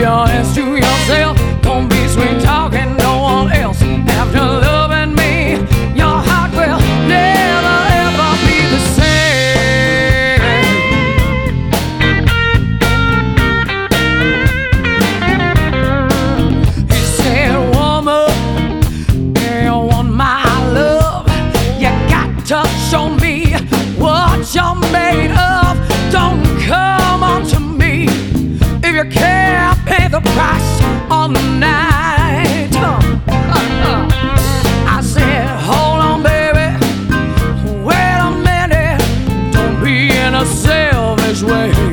honest to yourself. Don't be sweet talking no one else. After loving me, your heart will never ever be the same. He said, woman, you want my love, you got to show me what you're made of. Don't come on to me if you can't pay the price on the night. I said, hold on, baby, wait a minute, don't be in a selfish way.